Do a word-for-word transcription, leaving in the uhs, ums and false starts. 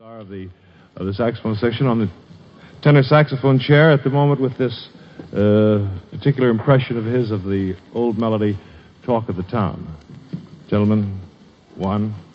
Star of the of the saxophone section on the tenor saxophone chair at the moment with this uh, particular impression of his of the old melody, Talk of the Town. Gentlemen, one.